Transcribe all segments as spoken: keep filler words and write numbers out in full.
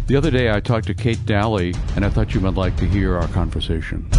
The other day I talked to Kate Dalley, and I thought you might like to hear our conversation.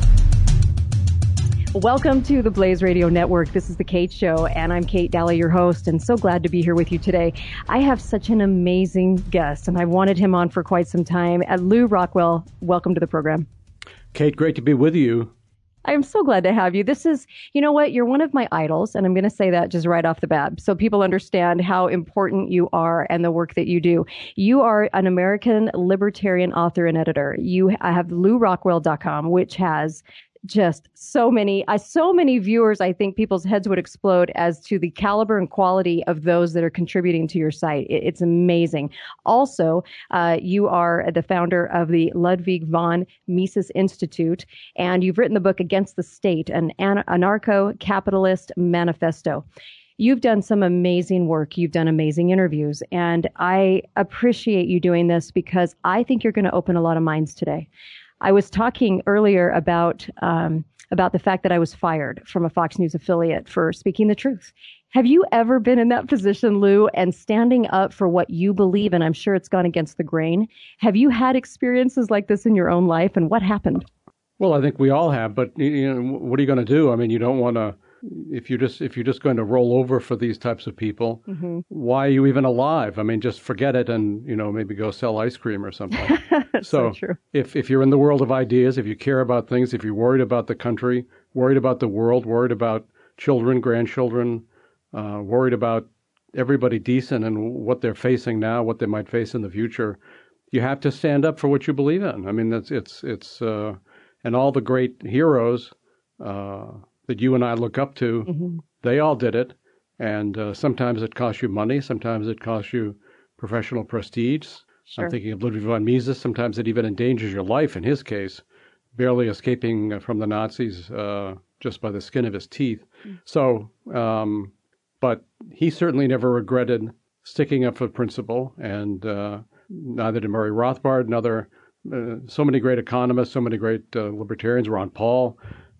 Welcome to the Blaze Radio Network. This is The Kate Show, and I'm Kate Dalley, your host, and so glad to be here with you today. I have such an amazing guest, and I've wanted him on for quite some time. Uh, Lew Rockwell, welcome to the program. Kate, great to be with you. I'm so glad to have you. This is, you know what, you're one of my idols, and I'm going to say that just right off the bat so people understand how important you are and the work that you do. You are an American libertarian author and editor. You have lew rockwell dot com, which has just so many, uh, so many viewers. I think people's heads would explode as to the caliber and quality of those that are contributing to your site. It, it's amazing. Also, uh, you are the founder of the Ludwig von Mises Institute, and you've written the book Against the State, an an- anarcho-capitalist manifesto. You've done some amazing work. You've done amazing interviews, and I appreciate you doing this because I think you're going to open a lot of minds today. I was talking earlier about um, about the fact that I was fired from a Fox News affiliate for speaking the truth. Have you ever been in that position, Lew, and standing up for what you believe, and I'm sure it's gone against the grain? Have you had experiences like this in your own life, and what happened? Well, I think we all have, but you know, what are you going to do? I mean, you don't want to. If you're just if you're just going to roll over for these types of people, mm-hmm. Why are you even alive? I mean, just forget it and, you know, maybe go sell ice cream or something. so so true. if if you're in the world of ideas, if you care about things, if you're worried about the country, worried about the world, worried about children, grandchildren, uh, worried about everybody decent and what they're facing now, what they might face in the future, you have to stand up for what you believe in. I mean, that's it's it's uh, and all the great heroes Uh, that you and I look up to, mm-hmm. They all did it. And uh, sometimes it costs you money. Sometimes it costs you professional prestige. Sure. I'm thinking of Ludwig von Mises. Sometimes it even endangers your life, in his case, barely escaping from the Nazis uh, just by the skin of his teeth. Mm-hmm. So, um, but he certainly never regretted sticking up for principle, and uh, neither did Murray Rothbard, and other, uh, so many great economists, so many great uh, libertarians, Ron Paul.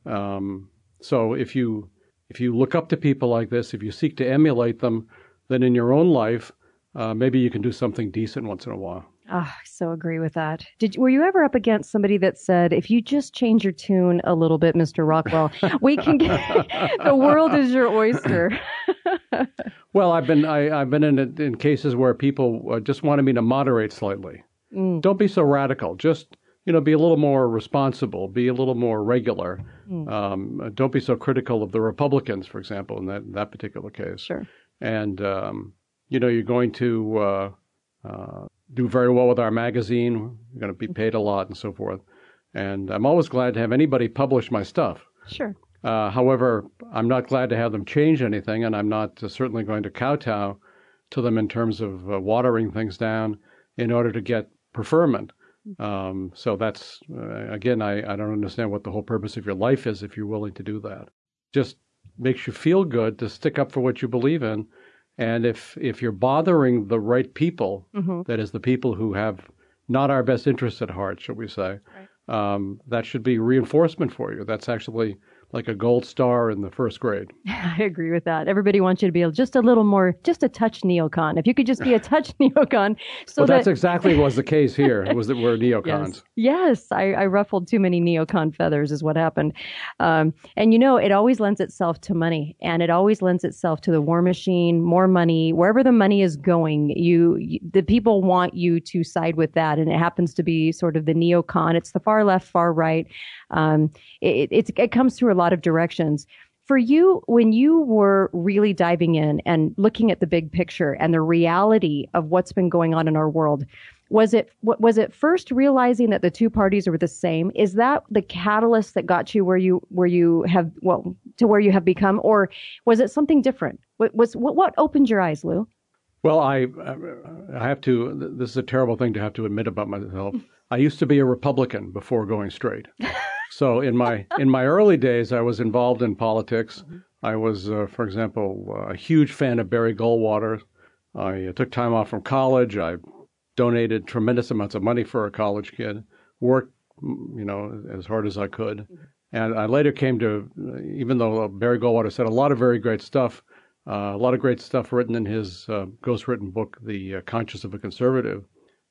Um, So if you if you look up to people like this, if you seek to emulate them, then in your own life, uh, maybe you can do something decent once in a while. Oh, I so agree with that. Did were you ever up against somebody that said, if you just change your tune a little bit, Mister Rockwell, we can get the world is your oyster? Well, I've been I, I've been in in cases where people uh, just wanted me to moderate slightly. Mm. Don't be so radical. Just You know, be a little more responsible, be a little more regular. Mm. Um, don't be so critical of the Republicans, for example, in that, that particular case. Sure. And, um, you know, you're going to uh, uh, do very well with our magazine. You're going to be paid a lot and so forth. And I'm always glad to have anybody publish my stuff. Sure. Uh, however, I'm not glad to have them change anything, and I'm not uh, certainly going to kowtow to them in terms of uh, watering things down in order to get preferment. Um, so that's, uh, again, I, I don't understand what the whole purpose of your life is if you're willing to do that. Just makes you feel good to stick up for what you believe in. And if, if you're bothering the right people, mm-hmm. that is the people who have not our best interests at heart, shall we say, right. um, that should be reinforcement for you. That's actually like a gold star in the first grade. I agree with that. Everybody wants you to be just a little more, just a touch neocon. If you could just be a touch neocon. So well, that... that's exactly what was the case here, was that we're neocons. Yes, yes. I, I ruffled too many neocon feathers is what happened. Um, and, you know, it always lends itself to money, and it always lends itself to the war machine, more money. Wherever the money is going, you, you the people want you to side with that, and it happens to be sort of the neocon. It's the far left, far right. Um, it, it, it comes through a lot of directions. For you, when you were really diving in and looking at the big picture and the reality of what's been going on in our world, was it was it first realizing that the two parties were the same? Is that the catalyst that got you where you where you have well to where you have become, or was it something different? What was what, what opened your eyes, Lew? Well, I I have to. This is a terrible thing to have to admit about myself. I used to be a Republican before going straight. So in my in my early days, I was involved in politics. Mm-hmm. I was, uh, for example, uh, a huge fan of Barry Goldwater. I uh, took time off from college. I donated tremendous amounts of money for a college kid. Worked, you know, as hard as I could. Mm-hmm. And I later came to, even though Barry Goldwater said a lot of very great stuff, uh, a lot of great stuff written in his uh, ghostwritten book, The uh, Conscience of a Conservative.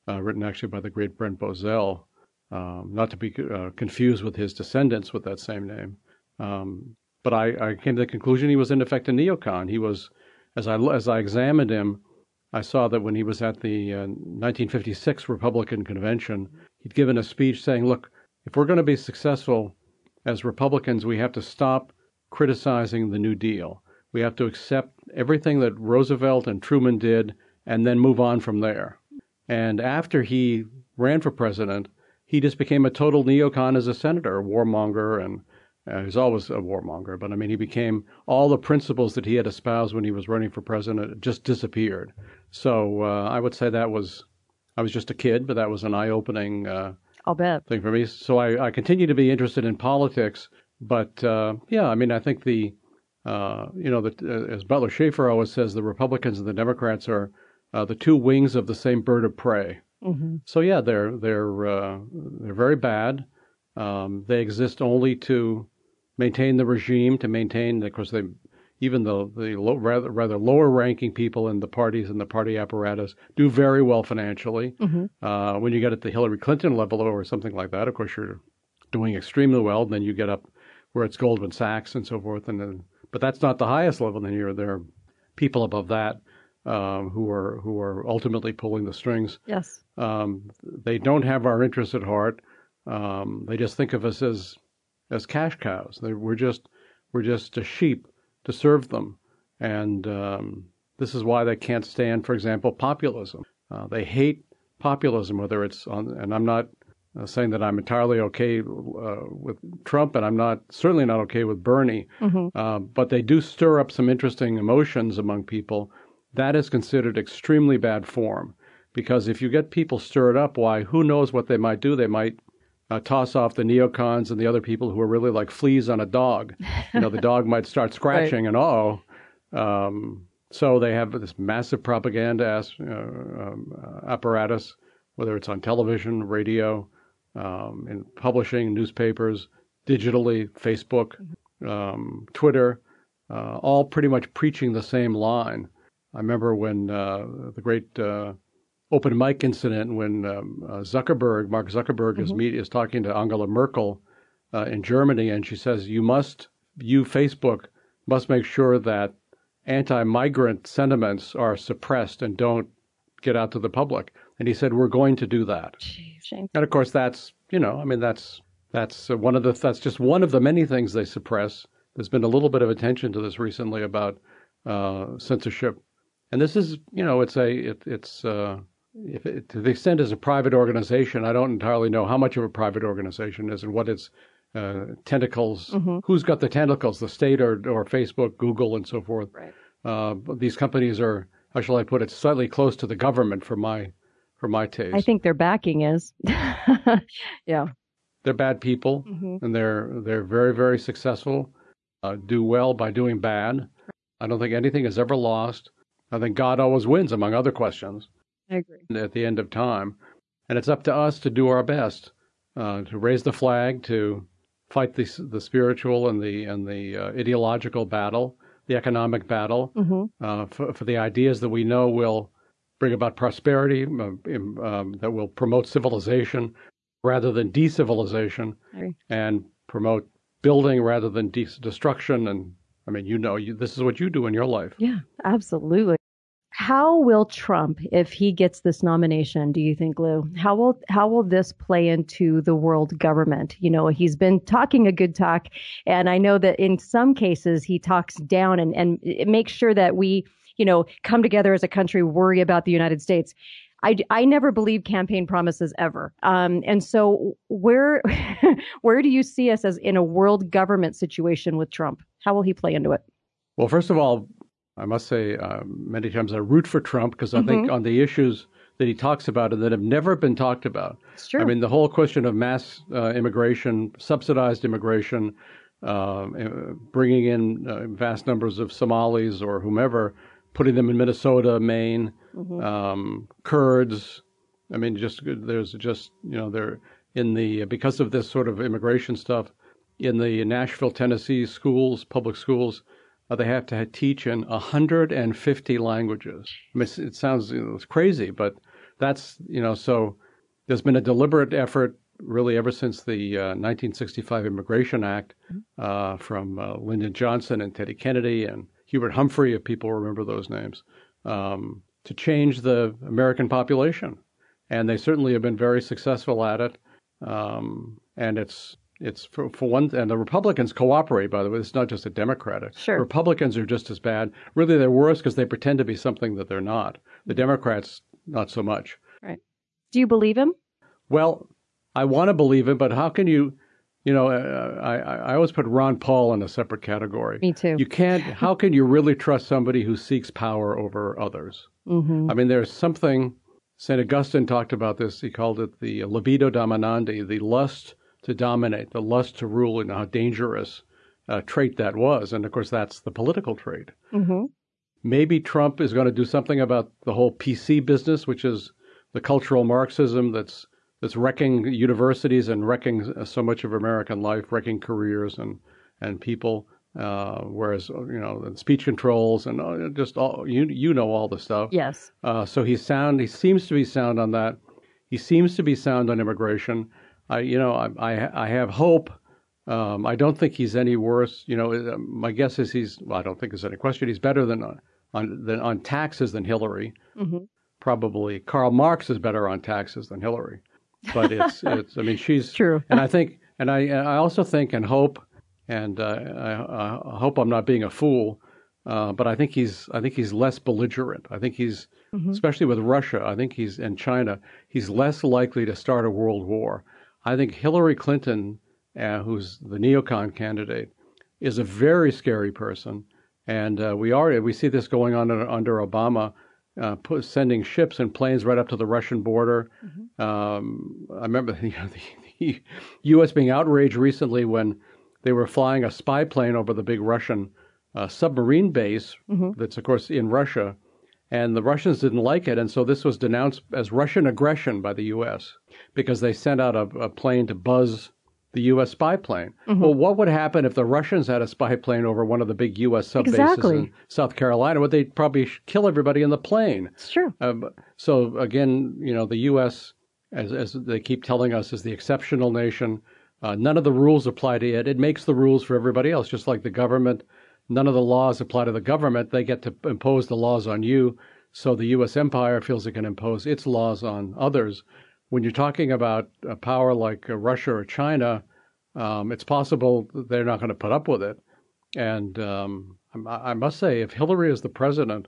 uh, written actually by the great Brent Bozell, um, not to be uh, confused with his descendants with that same name. Um, but I, I came to the conclusion he was in effect a neocon. He was, as I as I examined him, I saw that when he was at the uh, nineteen fifty-six Republican convention, he'd given a speech saying, "Look, if we're going to be successful as Republicans, we have to stop criticizing the New Deal. We have to accept everything that Roosevelt and Truman did and then move on from there." And after he ran for president, he just became a total neocon as a senator, a warmonger, and uh, he's always a warmonger. But I mean, he became all the principles that he had espoused when he was running for president just disappeared. So uh, I would say that was, I was just a kid, but that was an eye-opening uh, I'll bet. thing for me. So I, I continue to be interested in politics. But uh, yeah, I mean, I think the, uh, you know, the, uh, as Butler Schaefer always says, the Republicans and the Democrats are uh, the two wings of the same bird of prey. Mm-hmm. So yeah, they're they're uh, they're very bad. Um, they exist only to maintain the regime, to maintain, of course, they even the the low, rather rather lower ranking people in the parties and the party apparatus do very well financially. Mm-hmm. Uh, when you get at the Hillary Clinton level or something like that, of course, you're doing extremely well. And then you get up where it's Goldman Sachs and so forth, and then, but that's not the highest level. Then you're there are people above that um, who are who are ultimately pulling the strings. Yes. Um, they don't have our interests at heart. Um, they just think of us as as cash cows. They, we're just we're just a sheep to serve them, and um, this is why they can't stand, for example, populism. Uh, they hate populism, whether it's on. And I'm not uh, saying that I'm entirely okay uh, with Trump, and I'm not certainly not okay with Bernie. Mm-hmm. Uh, but they do stir up some interesting emotions among people. That is considered extremely bad form, because if you get people stirred up, why, who knows what they might do? They might uh, toss off the neocons and the other people who are really like fleas on a dog. You know, the dog might start scratching, right. and uh-oh. Um, so they have this massive propaganda as, uh, um, uh, apparatus, whether it's on television, radio, um, in publishing, newspapers, digitally, Facebook, um, Twitter, uh, all pretty much preaching the same line. I remember when uh, the great uh, open mic incident when um, uh, Zuckerberg, Mark Zuckerberg, mm-hmm. is, meet, is talking to Angela Merkel uh, in Germany, and she says, you must, you, Facebook, must make sure that anti-migrant sentiments are suppressed and don't get out to the public. And he said, we're going to do that. Shame. And of course, that's, you know, I mean, that's that's uh, one of the, that's just one of the many things they suppress. There's been a little bit of attention to this recently about uh, censorship. And this is, you know, it's a, it, it's, uh, if it, to the extent it's a private organization, I don't entirely know how much of a private organization is and what its uh, tentacles, mm-hmm. who's got the tentacles, the state or, or Facebook, Google, and so forth. Right. Uh, these companies are, how shall I put it, slightly close to the government for my, for my taste. I think their backing is. Yeah. They're bad people, mm-hmm. and they're, they're very, very successful, uh, do well by doing bad. I don't think anything is ever lost. I think God always wins, among other questions. I agree. At the end of time. And it's up to us to do our best, uh, to raise the flag, to fight the, the spiritual and the and the uh, ideological battle, the economic battle, mm-hmm. uh, for, for the ideas that we know will bring about prosperity, uh, um, that will promote civilization rather than de-civilization, and promote building rather than de- destruction. And I mean, you know, you, this is what you do in your life. Yeah, absolutely. How will Trump, if he gets this nomination, do you think, Lou, how will how will this play into the world government? You know, he's been talking a good talk, and I know that in some cases he talks down and, and it makes sure that we, you know, come together as a country, worry about the United States. I, I never believe campaign promises ever. Um, and so where where do you see us as in a world government situation with Trump? How will he play into it? Well, first of all, I must say uh, many times I root for Trump because I mm-hmm. think on the issues that he talks about and that have never been talked about. It's true. I mean, the whole question of mass uh, immigration, subsidized immigration, uh, bringing in uh, vast numbers of Somalis or whomever, putting them in Minnesota, Maine, mm-hmm. um, Kurds. I mean, just there's just, you know, they're in the, because of this sort of immigration stuff, in the Nashville, Tennessee schools, public schools, uh, they have to teach in one hundred fifty languages. I mean, it sounds you know, it's crazy, but that's, you know, so there's been a deliberate effort really ever since the uh, nineteen sixty-five Immigration Act uh, from uh, Lyndon Johnson and Teddy Kennedy and Hubert Humphrey, if people remember those names, um, to change the American population. And they certainly have been very successful at it. Um, and it's it's for, for one, and the Republicans cooperate, by the way. It's not just a Democratic. Sure. Republicans are just as bad. Really, they're worse because they pretend to be something that they're not. The Democrats, not so much. Right. Do you believe him? Well, I want to believe him, but how can you, you know, uh, I, I always put Ron Paul in a separate category. Me too. You can't, how can you really trust somebody who seeks power over others? Mm-hmm. I mean, there's something, Saint Augustine talked about this. He called it the libido dominandi, the lust to dominate, the lust to rule, and how dangerous a trait that was. And of course, that's the political trait. Mm-hmm. Maybe Trump is going to do something about the whole P C business, which is the cultural Marxism that's that's wrecking universities and wrecking so much of American life, wrecking careers and and people. Uh, whereas you know, speech controls and just all you you know all the stuff. Yes. Uh, so he's sound. He seems to be sound on that. He seems to be sound on immigration. I you know I I, I have hope. Um, I don't think he's any worse. You know, my guess is he's. Well, I don't think there's any question. He's better than on than on taxes than Hillary. Mm-hmm. Probably Karl Marx is better on taxes than Hillary. But it's it's. I mean, she's true. And I think, and I I also think and hope, and uh, I, I hope I'm not being a fool. Uh, but I think he's I think he's less belligerent. I think he's mm-hmm. especially with Russia. I think he's and China. He's less likely to start a world war. I think Hillary Clinton, uh, who's the neocon candidate, is a very scary person, and uh, we are we see this going on under, under Obama. Uh, put, sending ships and planes right up to the Russian border. Mm-hmm. Um, I remember you know, the, the U S being outraged recently when they were flying a spy plane over the big Russian uh, submarine base mm-hmm. that's, of course, in Russia. And the Russians didn't like it, and so this was denounced as Russian aggression by the U S because they sent out a, a plane to buzz the U S spy plane. Mm-hmm. Well, what would happen if the Russians had a spy plane over one of the big U S sub bases exactly. in South Carolina? Would they probably kill everybody in the plane? It's true. Um, so again, you know, the U S, as, as they keep telling us, is the exceptional nation. Uh, none of the rules apply to it. It makes the rules for everybody else, just like the government. None of the laws apply to the government. They get to impose the laws on you. So the U S empire feels it can impose its laws on others. When you're talking about a power like uh, Russia or China, um, it's possible they're not going to put up with it. And um, I, I must say, if Hillary is the president,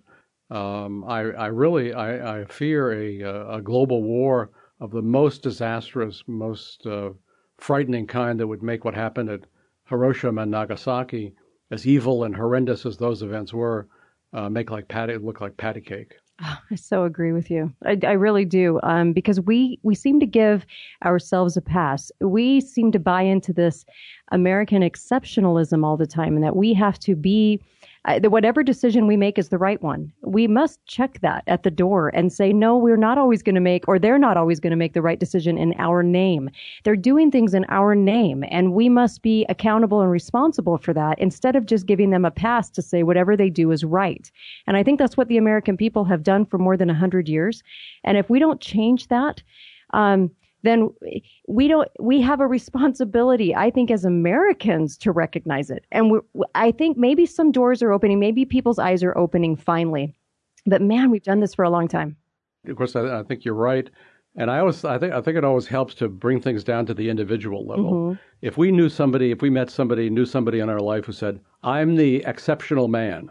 um, I, I really I, I fear a, a global war of the most disastrous, most uh, frightening kind that would make what happened at Hiroshima and Nagasaki, as evil and horrendous as those events were, uh, make like patty look like patty cake. Oh, I so agree with you. I, I really do, um, because we, we seem to give ourselves a pass. We seem to buy into this American exceptionalism all the time, and that we have to be, uh, that whatever decision we make is the right one. We must check that at the door and say, no, we're not always going to make, or they're not always going to make the right decision in our name. They're doing things in our name, and we must be accountable and responsible for that instead of just giving them a pass to say whatever they do is right. And I think that's what the American people have done for more than one hundred years. And if we don't change that, um, then we don't, we have a responsibility, I think, as Americans to recognize it. And we're, I think maybe some doors are opening, maybe people's eyes are opening finally. But man, we've done this for a long time. Of course, I, I think you're right. And I always, I think, I think it always helps to bring things down to the individual level. Mm-hmm. If we knew somebody, if we met somebody, knew somebody in our life who said, I'm the exceptional man.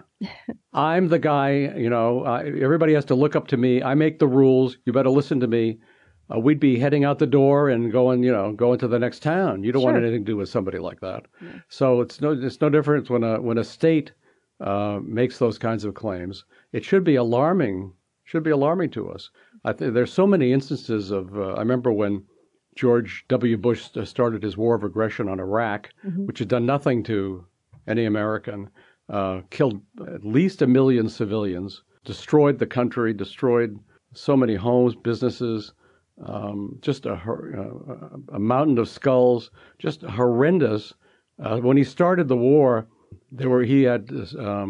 I'm the guy, you know, uh, everybody has to look up to me. I make the rules. You better listen to me. Uh, we'd be heading out the door and going, you know, going to the next town. You don't Sure. want anything to do with somebody like that. Yeah. So it's no, it's no difference when a when a state uh, makes those kinds of claims. It should be alarming. Should be alarming to us. I think there's so many instances of. Uh, I remember when George W. Bush started his war of aggression on Iraq, mm-hmm. which had done nothing to any American, uh, killed at least a million civilians, destroyed the country, destroyed so many homes, businesses. Um, just a, a, a mountain of skulls, just horrendous. Uh, when he started the war, there were he had um,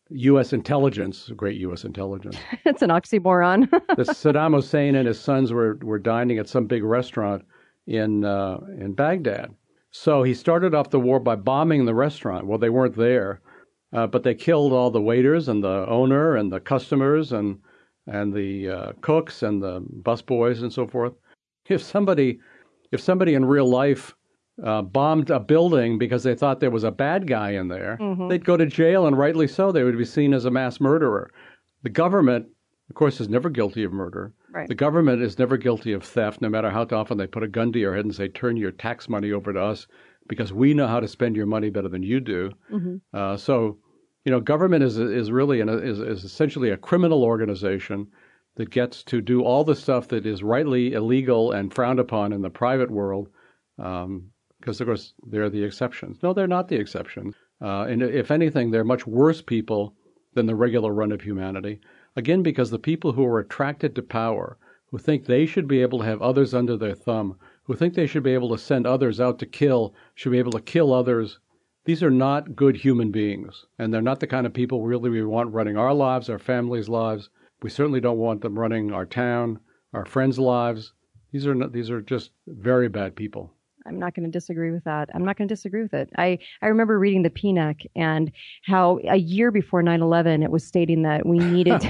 U S intelligence, great U S intelligence. It's an oxymoron. The Saddam Hussein and his sons were, were dining at some big restaurant in uh, in Baghdad. So he started off the war by bombing the restaurant. Well, they weren't there, uh, but they killed all the waiters and the owner and the customers and and the uh, cooks and the busboys and so forth. If somebody, if somebody in real life uh, bombed a building because they thought there was a bad guy in there, mm-hmm. they'd go to jail, and rightly so. They would be seen as a mass murderer. The government, of course, is never guilty of murder. Right. The government is never guilty of theft, no matter how often they put a gun to your head and say, turn your tax money over to us because we know how to spend your money better than you do. Mm-hmm. Uh, so, you know, government is is really an, is, is essentially a criminal organization that gets to do all the stuff that is rightly illegal and frowned upon in the private world, um, because, of course, they're the exceptions. No, they're not the exceptions. Uh, and if anything, they're much worse people than the regular run of humanity. Again, because the people who are attracted to power, who think they should be able to have others under their thumb, who think they should be able to send others out to kill, should be able to kill others, these are not good human beings. And they're not the kind of people really we want running our lives, our families' lives. We certainly don't want them running our town, our friends' lives. These are not, these are just very bad people. I'm not going to disagree with that. I'm not going to disagree with it. I, I remember reading the P N U C and how a year before nine eleven, it was stating that we needed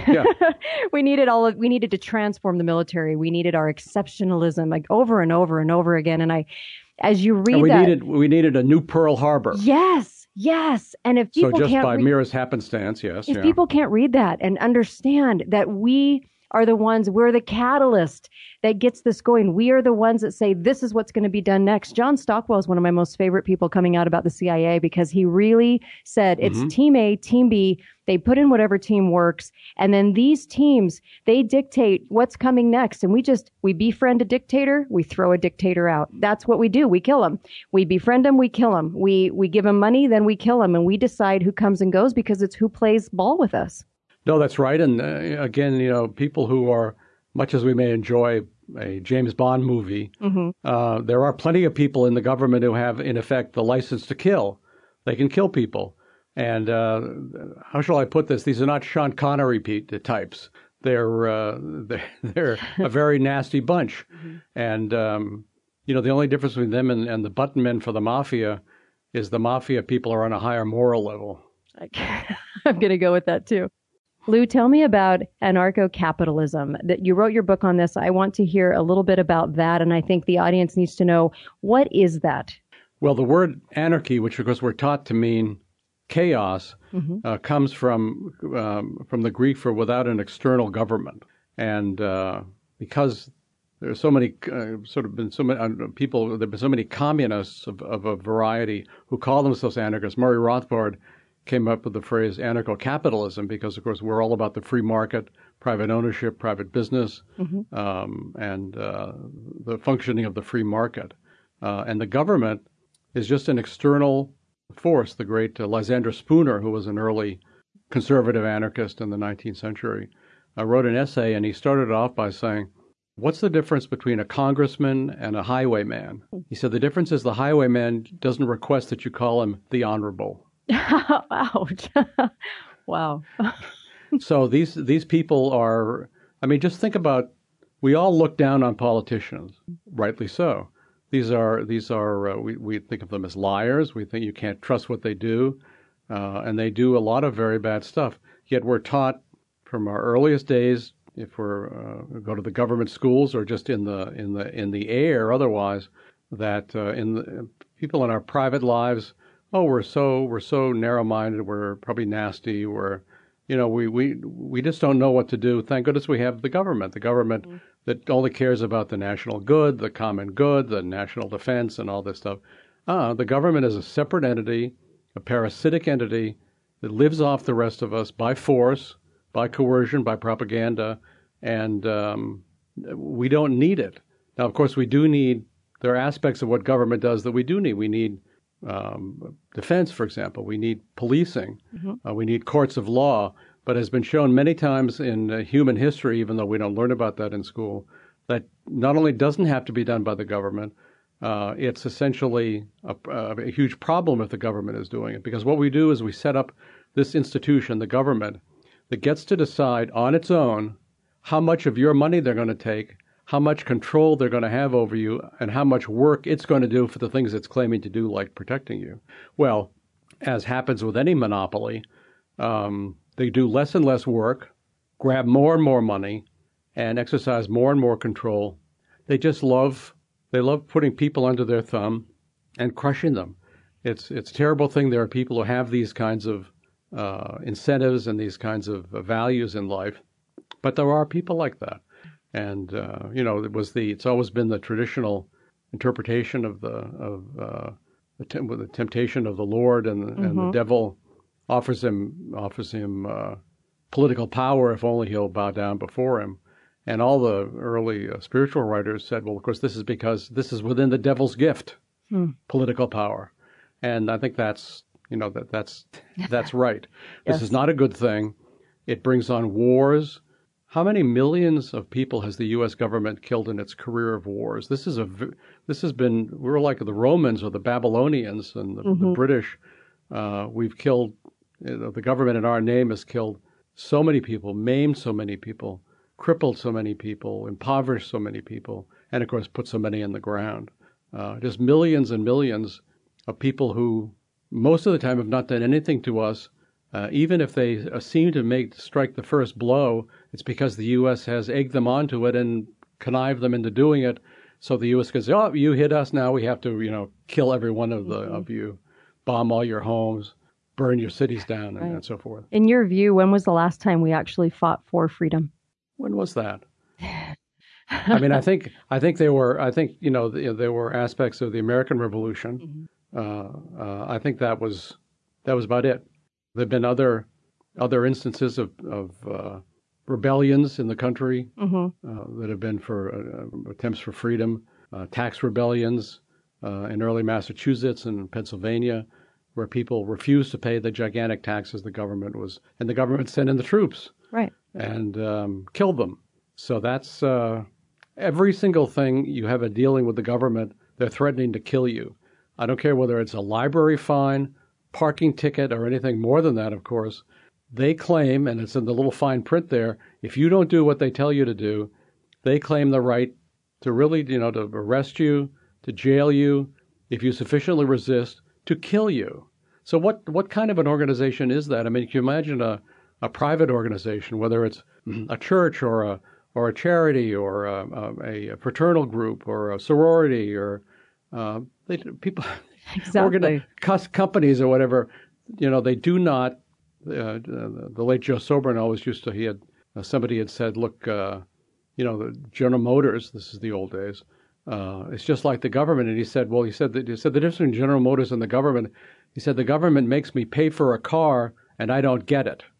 we needed all of, we needed to transform the military. We needed our exceptionalism, like over and over and over again. And I, as you read and we that, needed we needed a new Pearl Harbor. Yes, yes. And if people so just can't by read, merest happenstance, yes. If yeah. people can't read that and understand that we are the ones, we're the catalyst that gets this going. We are the ones that say, this is what's going to be done next. John Stockwell is one of my most favorite people coming out about the C I A because he really said it's mm-hmm. team A, team B. They put in whatever team works. And then these teams, they dictate what's coming next. And we just, we befriend a dictator, we throw a dictator out. That's what we do. We kill him. We befriend him, we kill him. We, we give him money, then we kill him. And we decide who comes and goes because it's who plays ball with us. No, that's right. And uh, again, you know, people who are, much as we may enjoy a James Bond movie, mm-hmm. uh, there are plenty of people in the government who have, in effect, the license to kill. They can kill people. And uh, how shall I put this? These are not Sean Connery types. They're uh, they're, they're a very nasty bunch. Mm-hmm. And, um, you know, the only difference between them and, and the button men for the mafia is the mafia people are on a higher moral level. I'm going to go with that, too. Lou, tell me about anarcho-capitalism. That you wrote your book on this. I want to hear a little bit about that, and I think the audience needs to know, what is that? Well, the word anarchy, which of course we're taught to mean chaos, mm-hmm. uh, comes from um, from the Greek for without an external government. And uh, because there are so many uh, sort of been so many uh, people, there have been so many communists of, of a variety who call themselves anarchists. Murray Rothbard came up with the phrase anarcho-capitalism because, of course, we're all about the free market, private ownership, private business, mm-hmm. um, and uh, the functioning of the free market. Uh, and the government is just an external force. The great uh, Lysander Spooner, who was an early conservative anarchist in the nineteenth century, uh, wrote an essay, and he started off by saying, what's the difference between a congressman and a highwayman? He said, the difference is the highwayman doesn't request that you call him the honorable. Ouch. Wow. So these these people are, I mean, just think about, we all look down on politicians, rightly so. These are, these are uh, we, we think of them as liars. We think you can't trust what they do. Uh, and they do a lot of very bad stuff. Yet we're taught from our earliest days, if we're uh, go to the government schools or just in the in the in the air otherwise, that uh, in the, people in our private lives, oh, we're so we're so narrow-minded. We're probably nasty. We're, you know, we we we just don't know what to do. Thank goodness we have the government. The government mm-hmm. that only cares about the national good, the common good, the national defense, and all this stuff. Ah, the government is a separate entity, a parasitic entity that lives off the rest of us by force, by coercion, by propaganda, and um, we don't need it. Now, of course, we do need. There are aspects of what government does that we do need. We need Um, defense, for example. We need policing. Mm-hmm. Uh, we need courts of law. But it has been shown many times in uh, human history, even though we don't learn about that in school, that not only doesn't have to be done by the government, uh, it's essentially a, a huge problem if the government is doing it. Because what we do is we set up this institution, the government, that gets to decide on its own how much of your money they're going to take, how much control they're going to have over you, and how much work it's going to do for the things it's claiming to do, like protecting you. Well, as happens with any monopoly, um, they do less and less work, grab more and more money, and exercise more and more control. They just love, they love putting people under their thumb and crushing them. It's it's a terrible thing. There are people who have these kinds of uh, incentives and these kinds of uh, values in life, but there are people like that. And uh, you know, it was the it's always been the traditional interpretation of the of uh, the, tem- the temptation of the Lord, and, mm-hmm. and the devil offers him offers him uh, political power if only he'll bow down before him. And all the early uh, spiritual writers said, well, of course, this is because this is within the devil's gift, hmm. political power. And I think that's, you know, that that's that's right. Yes. This is not a good thing. It brings on wars. How many millions of people has the U S government killed in its career of wars? This is a this has been we're like the Romans or the Babylonians and the, mm-hmm. the British. Uh, we've killed you know, the government in our name has killed so many people, maimed so many people, crippled so many people, impoverished so many people, and of course put so many in the ground. Uh, just millions and millions of people who most of the time have not done anything to us. Uh, even if they uh, seem to make strike the first blow, it's because the U S has egged them onto it and connived them into doing it. So the U S can say, "Oh, you hit us now. We have to, you know, kill every one of the mm-hmm. of you, bomb all your homes, burn your cities down, and, right. and so forth." In your view, when was the last time we actually fought for freedom? When was that? I mean, I think I think there were I think you know the, there were aspects of the American Revolution. Mm-hmm. Uh, uh, I think that was that was about it. There've been other other instances of, of uh, rebellions in the country mm-hmm. uh, that have been for uh, attempts for freedom, uh, tax rebellions uh, in early Massachusetts and Pennsylvania, where people refused to pay the gigantic taxes the government was, and the government sent in the troops, right, and um, killed them. So that's uh, every single thing you have a dealing with the government. They're threatening to kill you. I don't care whether it's a library fine, parking ticket, or anything more than that, of course. They claim, and it's in the little fine print there, if you don't do what they tell you to do, they claim the right to really, you know, to arrest you, to jail you, if you sufficiently resist, to kill you. So what, what kind of an organization is that? I mean, can you imagine a, a private organization, whether it's a church or a or a charity or a, a, a fraternal group or a sorority or uh, they, people, exactly. organi- companies or whatever, you know, they do not. Uh, the, the late Joe Sobran always used to. He had uh, somebody had said, "Look, uh, you know, the General Motors. This is the old days. Uh, it's just like the government." And he said, "Well, he said that he said the difference between General Motors and the government. He said the government makes me pay for a car, and I don't get it."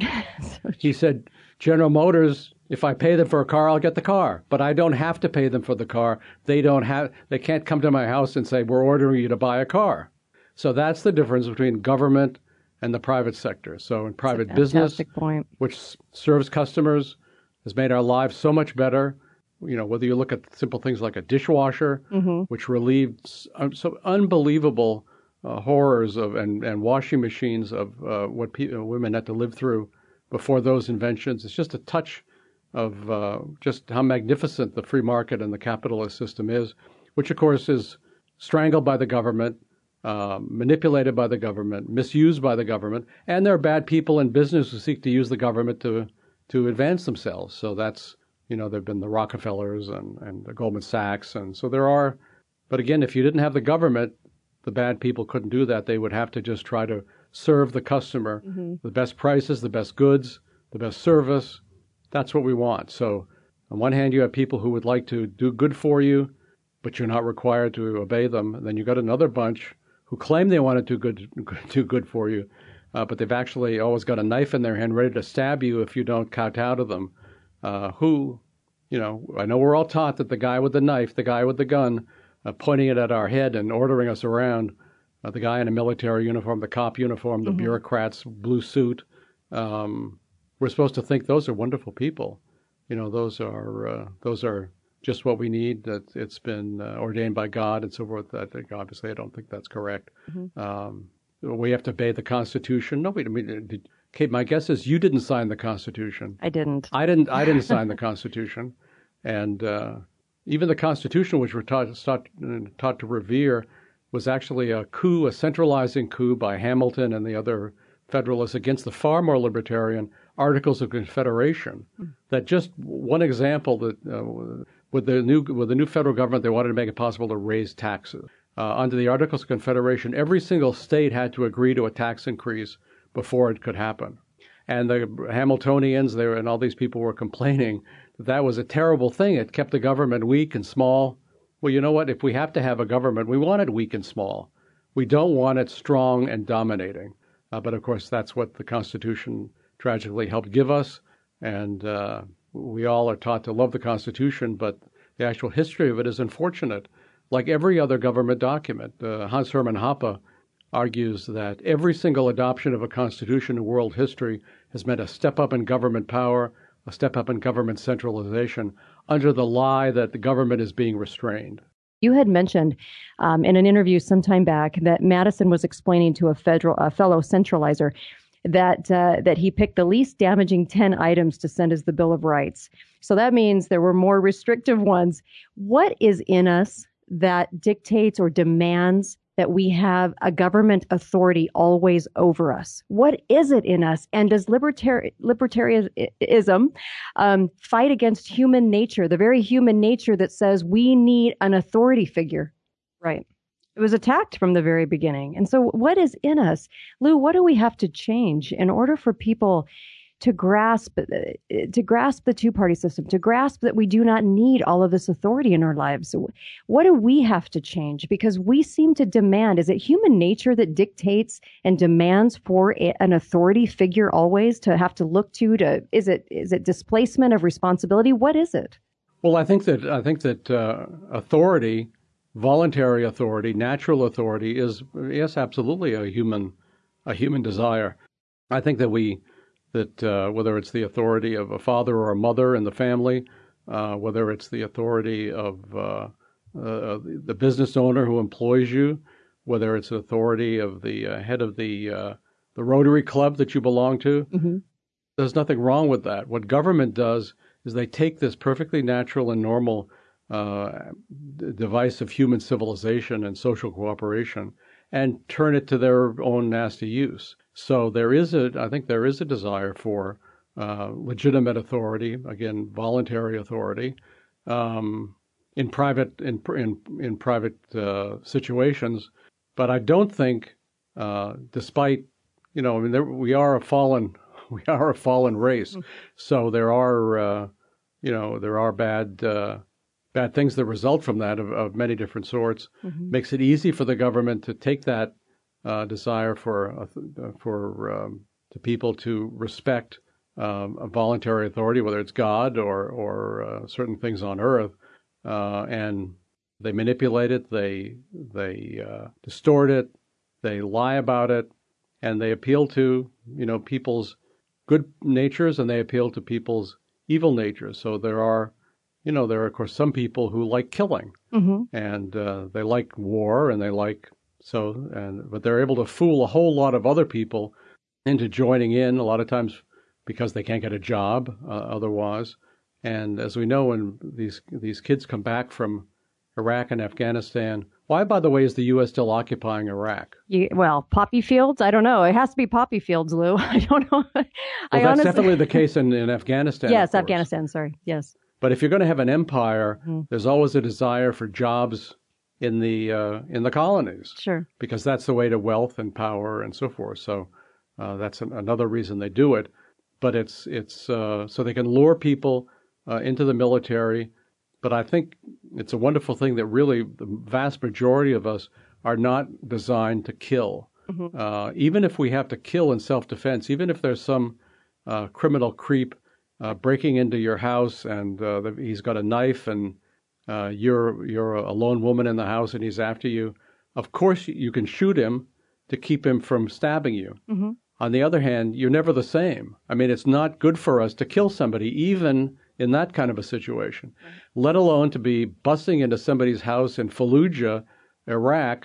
So he said, "General Motors, if I pay them for a car, I'll get the car, but I don't have to pay them for the car. They don't have. They can't come to my house and say we're ordering you to buy a car." So that's the difference between government and the private sector. So in private business, point. which serves customers, has made our lives so much better. You know, whether you look at simple things like a dishwasher, mm-hmm. which relieved so unbelievable uh, horrors of and, and washing machines of uh, what pe- women had to live through before those inventions. It's just a touch of uh, just how magnificent the free market and the capitalist system is, which of course is strangled by the government, Uh, manipulated by the government, misused by the government, and there are bad people in business who seek to use the government to to advance themselves. So that's, you know, there have been the Rockefellers and, and the Goldman Sachs. And so there are, but again, if you didn't have the government, the bad people couldn't do that. They would have to just try to serve the customer, mm-hmm. the best prices, the best goods, the best service. That's what we want. So on one hand, you have people who would like to do good for you, but you're not required to obey them. And then you got another bunch who claim they want to do good, do good for you, uh, but they've actually always got a knife in their hand ready to stab you if you don't kowtow to them. Uh, who, you know, I know we're all taught that the guy with the knife, the guy with the gun, uh, pointing it at our head and ordering us around, uh, the guy in a military uniform, the cop uniform, the mm-hmm. bureaucrat's blue suit, um, we're supposed to think those are wonderful people. You know, those are uh, those are just what we need. That it's been uh, ordained by God and so forth. I think obviously I don't think that's correct. Mm-hmm. Um, we have to obey the Constitution. No, wait, I mean, did, Kate, my guess is you didn't sign the Constitution. I didn't. I didn't. I didn't sign the Constitution, and uh, even the Constitution, which we're taught, taught taught to revere, was actually a coup, a centralizing coup by Hamilton and the other Federalists against the far more libertarian Articles of Confederation. Mm. That just one example that uh, with the new with the new federal government, they wanted to make it possible to raise taxes. Uh, under the Articles of Confederation, every single state had to agree to a tax increase before it could happen. And the Hamiltonians there and all these people were complaining that that was a terrible thing. It kept the government weak and small. Well, you know what? If we have to have a government, we want it weak and small. We don't want it strong and dominating. Uh, but, of course, that's what the Constitution tragically helped give us. And uh, we all are taught to love the Constitution, but the actual history of it is unfortunate. Like every other government document, uh, Hans Hermann Hoppe argues that every single adoption of a constitution in world history has meant a step up in government power, a step up in government centralization, under the lie that the government is being restrained. You had mentioned um, in an interview some time back that Madison was explaining to a federal a fellow centralizer that uh, that he picked the least damaging ten items to send as the Bill of Rights. So that means there were more restrictive ones. What is in us that dictates or demands that we have a government authority always over us? What is it in us? And does libertari- libertarianism um, fight against human nature, the very human nature that says we need an authority figure? Right. It was attacked from the very beginning. And so what is in us? Lou, what do we have to change in order for people to grasp to grasp the two-party system, to grasp that we do not need all of this authority in our lives? What do we have to change? Because we seem to demand, is it human nature that dictates and demands for a, an authority figure always to have to look to, to is it is it displacement of responsibility? What is it? Well, I think that I think that uh, authority, voluntary authority, natural authority is, yes, absolutely a human a human desire. I think that we that uh, whether it's the authority of a father or a mother in the family, uh, whether it's the authority of uh, uh, the business owner who employs you, whether it's the authority of the uh, head of the uh, the Rotary Club that you belong to, mm-hmm. There's nothing wrong with that. What government does is they take this perfectly natural and normal uh, device of human civilization and social cooperation and turn it to their own nasty use. So there is a, I think there is a desire for uh, legitimate authority, again, voluntary authority, um, in private in in, in private uh, situations. But I don't think, uh, despite, you know, I mean, there, we are a fallen we are a fallen race, mm-hmm. so there are, uh, you know, there are bad. Uh, Bad things that result from that of, of many different sorts. Mm-hmm. Makes it easy for the government to take that uh, desire for uh, for um, to people to respect um, a voluntary authority, whether it's God or or uh, certain things on earth, uh, and they manipulate it, they they uh, distort it, they lie about it, and they appeal to you know people's good natures and they appeal to people's evil natures. So there are. You know, there are, of course, some people who like killing, mm-hmm. and uh, they like war, and they like so, and but they're able to fool a whole lot of other people into joining in. A lot of times, because they can't get a job uh, otherwise. And as we know, when these these kids come back from Iraq and Afghanistan, why, by the way, is the U S still occupying Iraq? You, well, poppy fields? I don't know. It has to be poppy fields, Lou. I don't know. Well, I that's honestly... definitely the case in, in Afghanistan. Yes, Afghanistan. Sorry. Yes. But if you're going to have an empire, mm-hmm. there's always a desire for jobs in the uh, in the colonies. Sure. Because that's the way to wealth and power and so forth. So uh, that's an, another reason they do it. But it's it's uh, so they can lure people uh, into the military. But I think it's a wonderful thing that really the vast majority of us are not designed to kill. Mm-hmm. Uh, even if we have to kill in self-defense, even if there's some uh, criminal creep Uh, breaking into your house, and uh, the, he's got a knife, and uh, you're you're a lone woman in the house, and he's after you. Of course, you can shoot him to keep him from stabbing you. Mm-hmm. On the other hand, you're never the same. I mean, it's not good for us to kill somebody, even in that kind of a situation, right. Let alone to be busting into somebody's house in Fallujah, Iraq,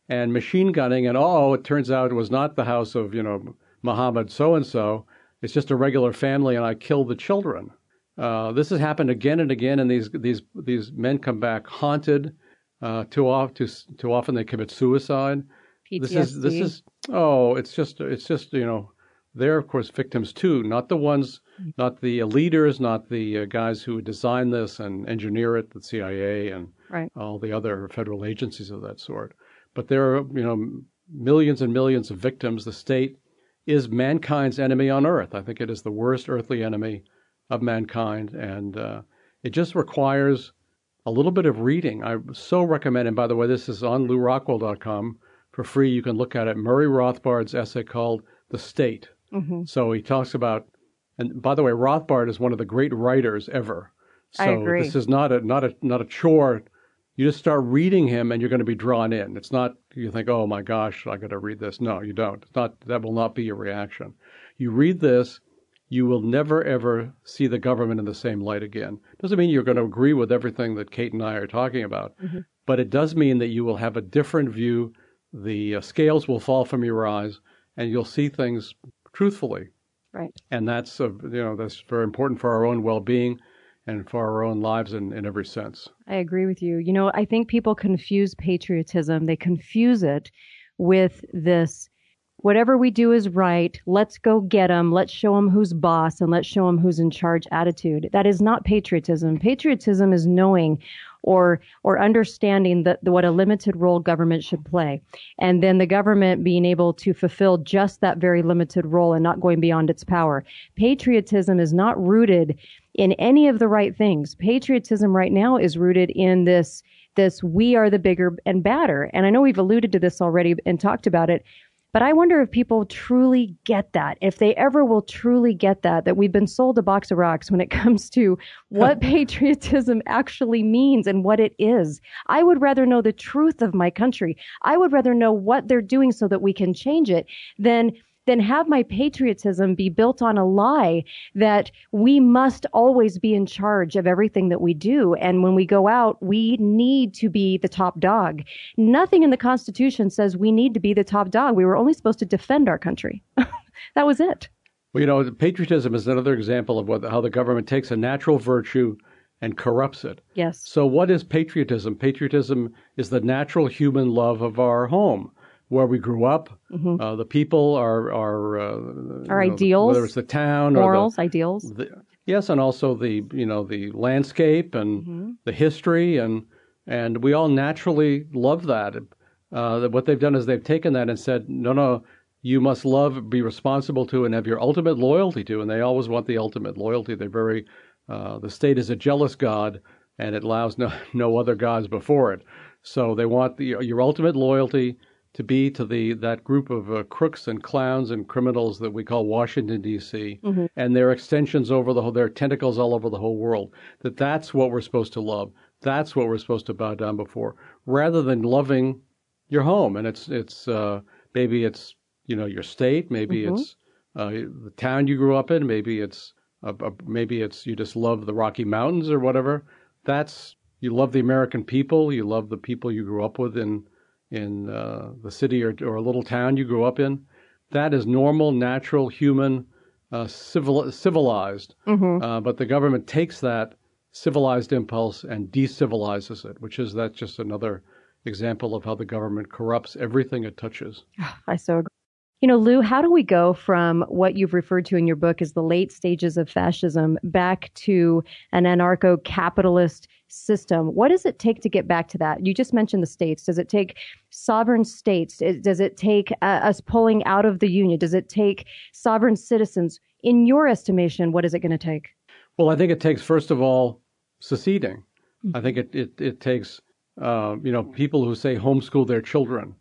and machine gunning, and oh, it turns out it was not the house of, you know, Muhammad so-and-so. It's just a regular family, and I killed the children. Uh, this has happened again and again, and these these these men come back haunted. Uh, too often, too, too often they commit suicide. P T S D. This is this is oh, it's just it's just you know, they're of course victims too, not the ones, not the uh, leaders, not the uh, guys who design this and engineer it, the C I A and right. all the other federal agencies of that sort. But there are you know millions and millions of victims. The state is mankind's enemy on earth. I think it is the worst earthly enemy of mankind, and uh, it just requires a little bit of reading. I so recommend, and by the way, this is on lou rockwell dot com for free. You can look at it. Murray Rothbard's essay called The State. Mm-hmm. So he talks about, and by the way, Rothbard is one of the great writers ever. So I agree. This is not a not a not a chore. You just start reading him, and you're going to be drawn in. It's not you think, oh my gosh, I got to read this. No, you don't. It's not. That will not be your reaction. You read this, you will never ever see the government in the same light again. Doesn't mean you're going to agree with everything that Kate and I are talking about, mm-hmm. but it does mean that you will have a different view. The uh, scales will fall from your eyes, and you'll see things truthfully. Right. And that's uh, you know that's very important for our own well-being and for our own lives in, in every sense. I agree with you. You know, I think people confuse patriotism. They confuse it with this, whatever we do is right, let's go get them, let's show them who's boss, and let's show them who's in charge attitude. That is not patriotism. Patriotism is knowing or or understanding that what a limited role government should play. And then the government being able to fulfill just that very limited role and not going beyond its power. Patriotism is not rooted in any of the right things. Patriotism right now is rooted in this, this we are the bigger and badder. And I know we've alluded to this already and talked about it. But I wonder if people truly get that, if they ever will truly get that, that we've been sold a box of rocks when it comes to what patriotism actually means and what it is. I would rather know the truth of my country. I would rather know what they're doing so that we can change it than then have my patriotism be built on a lie that we must always be in charge of everything that we do. And when we go out, we need to be the top dog. Nothing in the Constitution says we need to be the top dog. We were only supposed to defend our country. That was it. Well, you know, patriotism is another example of what, how the government takes a natural virtue and corrupts it. Yes. So what is patriotism? Patriotism is the natural human love of our home, where we grew up. Mm-hmm. Uh, the people are are uh, our know, ideals, whether it's the town morals, or the, ideals. The, yes, and also the you know the landscape and mm-hmm. the history, and and we all naturally love that. Uh, what they've done is they've taken that and said, no, no, you must love, be responsible to, and have your ultimate loyalty to. And they always want the ultimate loyalty. They're very uh, the state is a jealous God, and it allows no no other gods before it. So they want the, your ultimate loyalty to be to the that group of uh, crooks and clowns and criminals that we call Washington, D C, mm-hmm. and their extensions over the whole, their tentacles all over the whole world, that that's what we're supposed to love. That's what we're supposed to bow down before, rather than loving your home. And it's, it's uh, maybe it's, you know, your state, maybe mm-hmm. it's uh, the town you grew up in, maybe it's, uh, uh, maybe it's you just love the Rocky Mountains or whatever. That's, you love the American people, you love the people you grew up with in in uh, the city or, or a little town you grew up in. That is normal, natural, human, uh, civil, civilized. Mm-hmm. Uh, but the government takes that civilized impulse and decivilizes it, which is that's just another example of how the government corrupts everything it touches. I so agree. You know, Lou, how do we go from what you've referred to in your book as the late stages of fascism back to an anarcho-capitalist system? What does it take to get back to that? You just mentioned the states. Does it take sovereign states? Does it take uh, us pulling out of the union? Does it take sovereign citizens? In your estimation, what is it going to take? Well, I think it takes, first of all, seceding. Mm-hmm. I think it, it, it takes, uh, you know, people who say homeschool their children.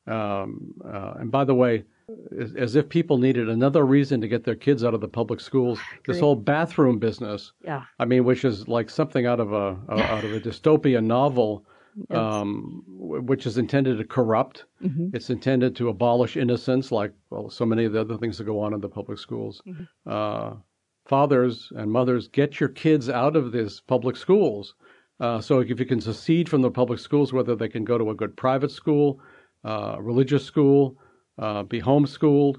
Um, uh, and by the way, as, as if people needed another reason to get their kids out of the public schools, this whole bathroom business. Yeah. I mean, which is like something out of a, a out of a dystopian novel, yes. um, which is intended to corrupt. Mm-hmm. It's intended to abolish innocence, like well, so many of the other things that go on in the public schools. Mm-hmm. Uh, fathers and mothers, get your kids out of these public schools. Uh, so if you can secede from the public schools, whether they can go to a good private school, uh, religious school, uh, be homeschooled.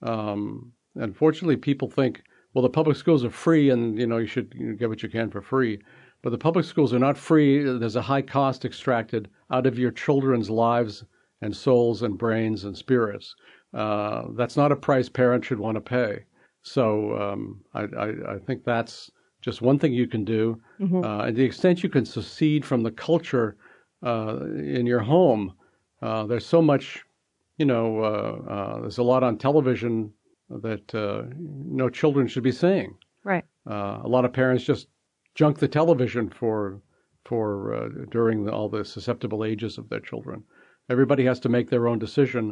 Um, unfortunately, people think, well, the public schools are free and, you know, you should you know, get what you can for free. But the public schools are not free. There's a high cost extracted out of your children's lives and souls and brains and spirits. Uh, that's not a price parents should want to pay. So um, I, I, I think that's just one thing you can do. Mm-hmm. Uh, and the extent you can secede from the culture uh, in your home, uh, there's so much, you know, uh, uh, there's a lot on television that uh, no children should be seeing. Right. Uh, a lot of parents just junk the television for for uh, during the, all the susceptible ages of their children. Everybody has to make their own decision,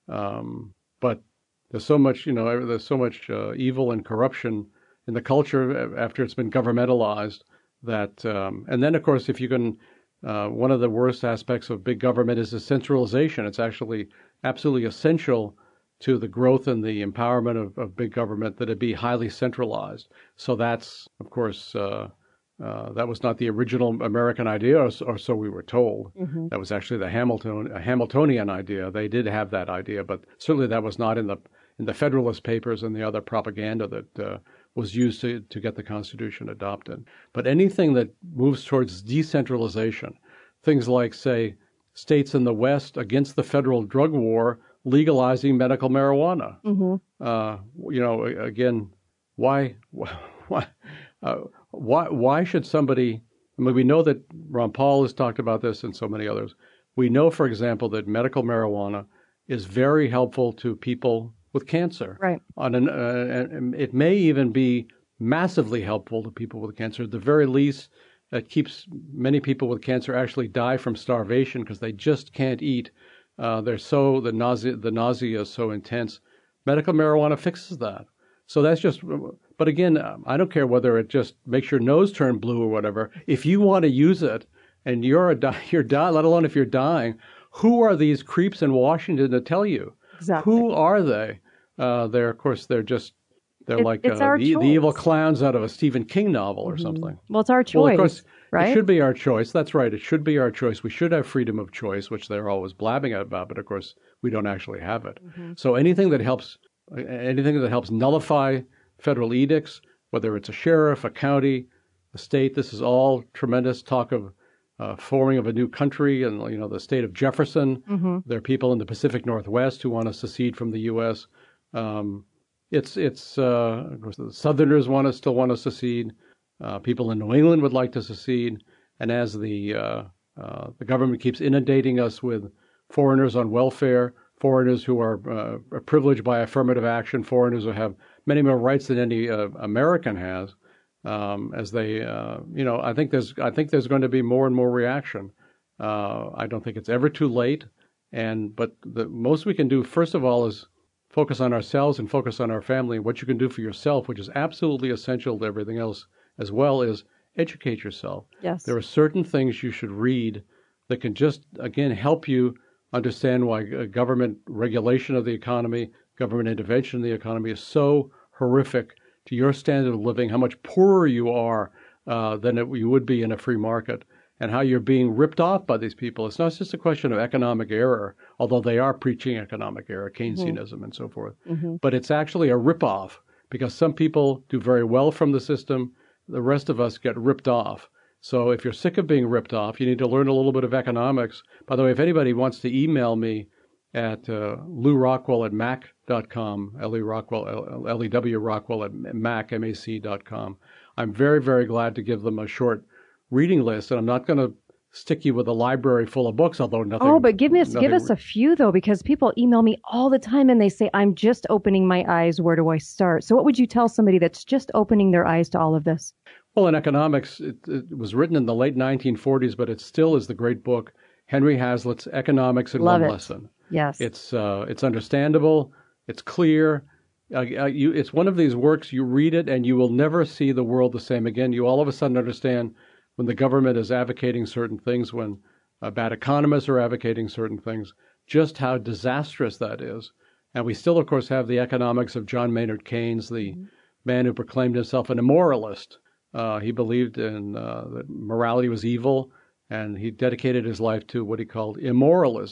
um, but there's so much, you know, there's so much uh, evil and corruption in the culture after it's been governmentalized that, um, and then of course, if you can, uh, one of the worst aspects of big government is the centralization. It's actually absolutely essential to the growth and the empowerment of, of big government that it be highly centralized. So that's, of course, uh, uh, that was not the original American idea, or, or so we were told. Mm-hmm. That was actually the Hamilton, a Hamiltonian idea. They did have that idea, but certainly that was not in the in the Federalist Papers and the other propaganda that uh, was used to, to get the Constitution adopted. But anything that moves towards decentralization, things like, say, states in the West against the federal drug war legalizing medical marijuana. Mm-hmm. Uh, you know, again, why, why, uh, why, why should somebody? I mean, we know that Ron Paul has talked about this, and so many others. We know, for example, that medical marijuana is very helpful to people with cancer. Right. On an, uh, and it may even be massively helpful to people with cancer. At the very least, it keeps many people with cancer actually die from starvation because they just can't eat. Uh, they're so the nausea the nausea is so intense. Medical marijuana fixes that. So that's just. But again, I don't care whether it just makes your nose turn blue or whatever. If you want to use it, and you're a you're dying, let alone if you're dying, who are these creeps in Washington to tell you? Exactly. Who are they? Uh, they're of course they're just they're it, like uh, the, the evil clowns out of a Stephen King novel or mm-hmm. something. Well, it's our choice. Well, of course, right? It should be our choice. That's right. It should be our choice. We should have freedom of choice, which they're always blabbing about, but of course we don't actually have it. Mm-hmm. So anything that helps, anything that helps nullify federal edicts, whether it's a sheriff, a county, a state, this is all tremendous talk of uh, forming of a new country. And you know, the state of Jefferson. Mm-hmm. There are people in the Pacific Northwest who want to secede from the U S. Um, it's it's uh, of course the Southerners want to still want to secede. Uh, people in New England would like to secede, and as the uh, uh, the government keeps inundating us with foreigners on welfare, foreigners who are uh, privileged by affirmative action, foreigners who have many more rights than any uh, American has, um, as they, uh, you know, I think there's I think there's going to be more and more reaction. Uh, I don't think it's ever too late, and but the most we can do, first of all, is focus on ourselves and focus on our family, what you can do for yourself, which is absolutely essential to everything else, as well as educate yourself. Yes. There are certain things you should read that can just, again, help you understand why government regulation of the economy, government intervention in the economy is so horrific to your standard of living, how much poorer you are uh, than it, you would be in a free market, and how you're being ripped off by these people. It's not just a question of economic error, although they are preaching economic error, Keynesianism mm-hmm. and so forth. Mm-hmm. But it's actually a ripoff because some people do very well from the system. The rest of us get ripped off. So if you're sick of being ripped off, you need to learn a little bit of economics. By the way, if anybody wants to email me at uh, Lew Rockwell at mac dot com, L E Rockwell, L E W Rockwell at mac, M A C dot com, I'm very, very glad to give them a short reading list, and I'm not going to stick you with a library full of books, although nothing. Oh, but give us give us a few though, because people email me all the time and they say, "I'm just opening my eyes. Where do I start?" So, what would you tell somebody that's just opening their eyes to all of this? Well, in economics, it, it was written in the late nineteen forties, but it still is the great book, Henry Hazlitt's Economics in Love One it. Lesson. Yes, it's uh, it's understandable, it's clear. Uh, uh, you, it's one of these works you read it and you will never see the world the same again. You all of a sudden understand when the government is advocating certain things, when uh, bad economists are advocating certain things, just how disastrous that is. And we still, of course, have the economics of John Maynard Keynes, the mm-hmm. man who proclaimed himself an immoralist. Uh, he believed in uh, that morality was evil, and he dedicated his life to what he called immoralism.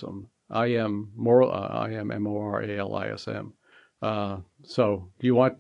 I M moral. Uh, I M M O R A L I S M. Uh, so do you want?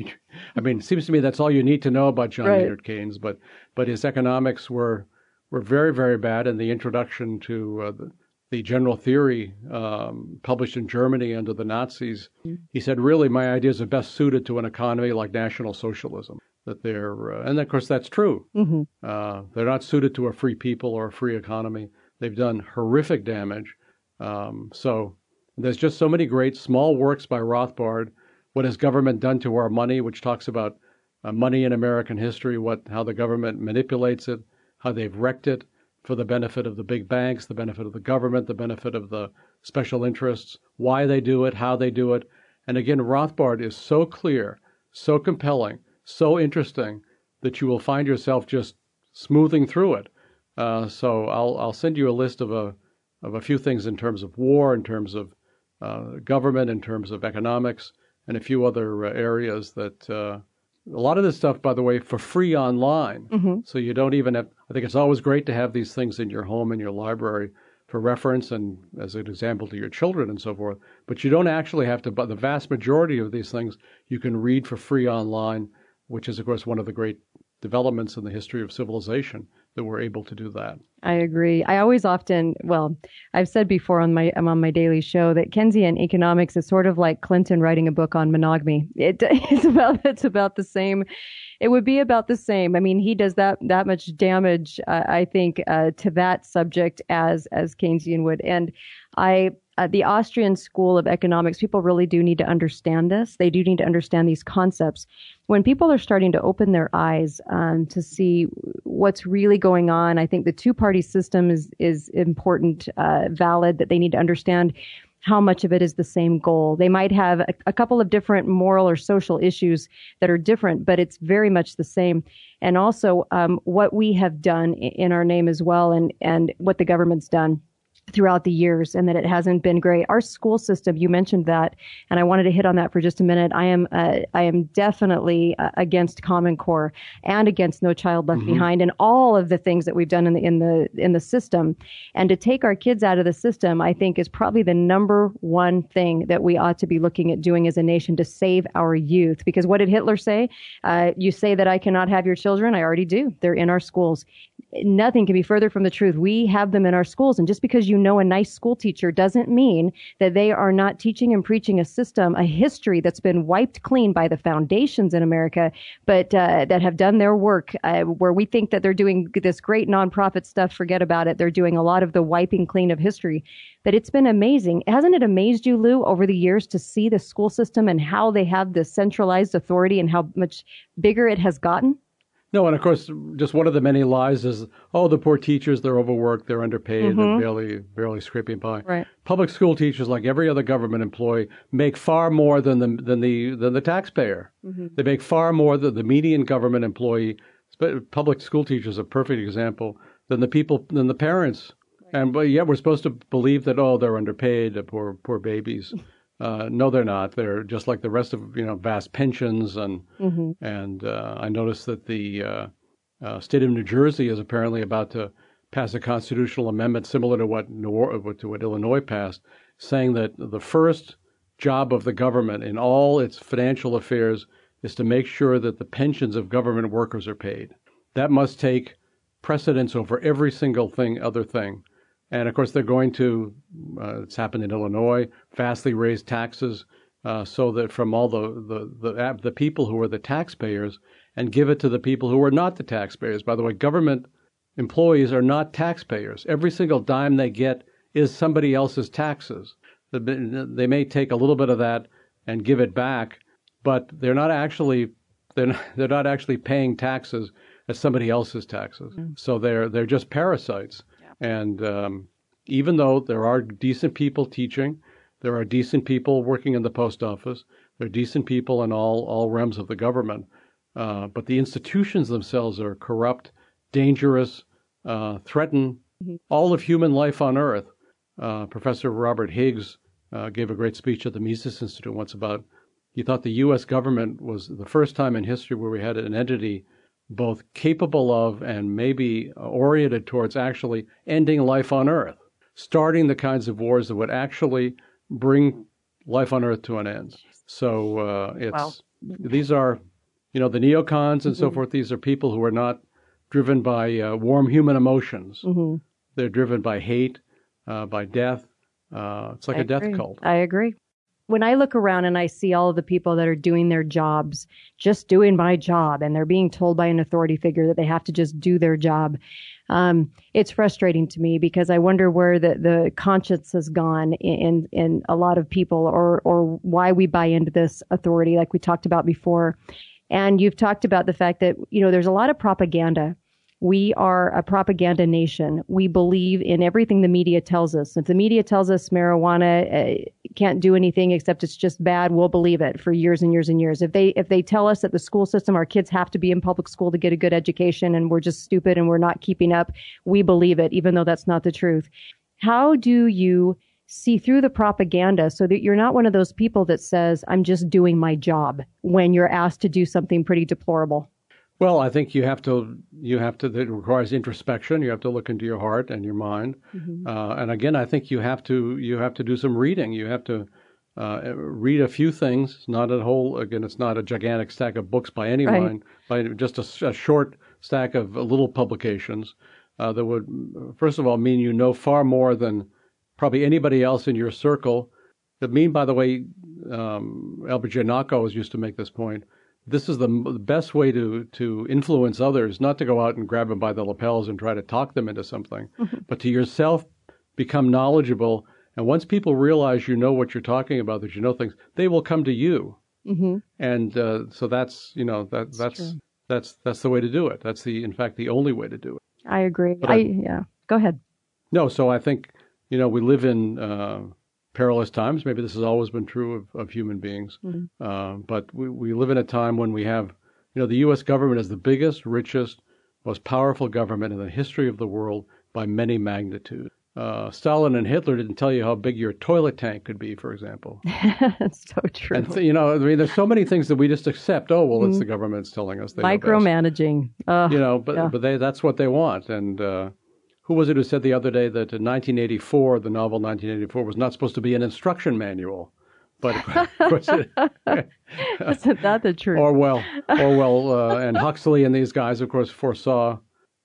I mean, it seems to me that's all you need to know about John Right. Maynard Keynes. But but his economics were were very very bad. And the introduction to uh, the, the general theory um, published in Germany under the Nazis, he said, really, my ideas are best suited to an economy like National Socialism. That they're, uh, and of course that's true. Mm-hmm. Uh, they're not suited to a free people or a free economy. They've done horrific damage. Um, so there's just so many great small works by Rothbard. What has government done to our money, which talks about uh, money in American history, what how the government manipulates it, how they've wrecked it for the benefit of the big banks, the benefit of the government, the benefit of the special interests, why they do it, how they do it. And again, Rothbard is so clear, so compelling, so interesting that you will find yourself just smoothing through it. Uh, so I'll I'll send you a list of a of a few things in terms of war, in terms of uh, government, in terms of economics, and a few other uh, areas that uh, a lot of this stuff, by the way, for free online. Mm-hmm. So you don't even have. I think it's always great to have these things in your home, in your library, for reference and as an example to your children and so forth. But you don't actually have to. But the vast majority of these things you can read for free online, which is, of course, one of the great developments in the history of civilization, that we're able to do that. I agree. I always often, well, I've said before on my, I'm on my daily show that Keynesian economics is sort of like Clinton writing a book on monogamy. It, it's about, it's about the same. It would be about the same. I mean, he does that, that much damage, uh, I think, uh, to that subject as, as Keynesian would. And I, Uh, the Austrian School of Economics, people really do need to understand this. They do need to understand these concepts. When people are starting to open their eyes um, to see what's really going on, I think the two-party system is is important, uh, valid, that they need to understand how much of it is the same goal. They might have a, a couple of different moral or social issues that are different, but it's very much the same. And also um, what we have done in our name as well, and, and what the government's done throughout the years, and that it hasn't been great. Our school system, you mentioned that, and I wanted to hit on that for just a minute. I am uh, I am definitely uh, against Common Core and against No Child Left Mm-hmm. Behind, and all of the things that we've done in the in the in the system. And to take our kids out of the system, I think, is probably the number one thing that we ought to be looking at doing as a nation to save our youth. Because what did Hitler say? Uh, you say that I cannot have your children. I already do. They're in our schools. Nothing can be further from the truth. We have them in our schools. And just because you know a nice school teacher doesn't mean that they are not teaching and preaching a system, a history that's been wiped clean by the foundations in America, but uh, that have done their work, uh, where we think that they're doing this great nonprofit stuff. Forget about it. They're doing a lot of the wiping clean of history. But it's been amazing. Hasn't it amazed you, Lou, over the years to see the school system and how they have this centralized authority and how much bigger it has gotten? No, and of course, just one of the many lies is, oh, the poor teachers, they're overworked, they're underpaid, Mm-hmm. they're barely, barely scraping by. Right. Public school teachers, like every other government employee, make far more than the than the than the taxpayer. Mm-hmm. They make far more than the median government employee. Public school teachers are a perfect example than the people than the parents. Right. And but yet we're supposed to believe that, oh, they're underpaid, the poor poor babies. Uh, no, they're not. They're just like the rest of, you know, vast pensions. And Mm-hmm. and uh, I noticed that the uh, uh, state of New Jersey is apparently about to pass a constitutional amendment similar to what New, to what Illinois passed, saying that the first job of the government in all its financial affairs is to make sure that the pensions of government workers are paid. That must take precedence over every single thing, other thing. And of course, they're going to, uh, it's happened in Illinois, vastly raise taxes uh, so that from all the, the, the, the people who are the taxpayers, and give it to the people who are not the taxpayers. By the way, government employees are not taxpayers. Every single dime they get is somebody else's taxes. They may take a little bit of that and give it back, but they're not actually they're not, they're not actually paying taxes as somebody else's taxes. Mm. So they're they're just parasites. And um, even though there are decent people teaching, there are decent people working in the post office, there are decent people in all, all realms of the government, uh, but the institutions themselves are corrupt, dangerous, uh, threaten mm-hmm. all of human life on Earth. Uh, Professor Robert Higgs uh, gave a great speech at the Mises Institute once about, he thought the U S government was the first time in history where we had an entity both capable of and maybe oriented towards actually ending life on Earth. starting the kinds of wars that would actually bring life on Earth to an end. So uh, it's Wow. these are, you know, the neocons and mm-hmm. so forth. These are people who are not driven by uh, warm human emotions. Mm-hmm. They're driven by hate, uh, by death. Uh, it's like I a death agree. cult. I agree. When I look around and I see all of the people that are doing their jobs, just doing my job, and they're being told by an authority figure that they have to just do their job, um, it's frustrating to me because I wonder where the, the conscience has gone in, in a lot of people, or, or why we buy into this authority like we talked about before. And you've talked about the fact that, you know, there's a lot of propaganda. We are a propaganda nation. We believe in everything the media tells us. If the media tells us marijuana uh, can't do anything except it's just bad, we'll believe it for years and years and years. If they if they tell us that the school system, our kids have to be in public school to get a good education and we're just stupid and we're not keeping up, we believe it, even though that's not the truth. How do you see through the propaganda so that you're not one of those people that says, I'm just doing my job when you're asked to do something pretty deplorable? Well, I think you have to, you have to, it requires introspection. You have to look into your heart and your mind. Mm-hmm. Uh, and again, I think you have to, you have to do some reading. You have to uh, read a few things, not a whole, again, it's not a gigantic stack of books by any right. mind, by just a, a short stack of little publications uh, that would, first of all, mean you know far more than probably anybody else in your circle. That mean, by the way, um, Albert Janako always used to make this point. This is the, the best way to, to influence others, not to go out and grab them by the lapels and try to talk them into something, mm-hmm. but to yourself become knowledgeable. And once people realize you know what you're talking about, that you know things, they will come to you. Mm-hmm. And uh, so that's, you know, that, that's that's, that's that's the way to do it. That's the, in fact, the only way to do it. I agree. But I, I, yeah. Go ahead. No, so I think, you know, we live in uh, perilous times. Maybe this has always been true of, of human beings. Mm-hmm. Uh, but we, we live in a time when we have, you know, the U S government is the biggest, richest, most powerful government in the history of the world by many magnitudes. Uh, Stalin and Hitler didn't tell you how big your toilet tank could be, for example. That's so true. And, th- you know, I mean, there's so many things that we just accept. Oh, well, mm-hmm. it's the government's telling us. They Micromanaging. Uh, you know, but, yeah. but they, that's what they want. And uh, who was it who said the other day that in nineteen eighty-four, the novel nineteen eighty-four, was not supposed to be an instruction manual? But of course it, isn't that the truth? Orwell, Orwell uh, and Huxley and these guys, of course, foresaw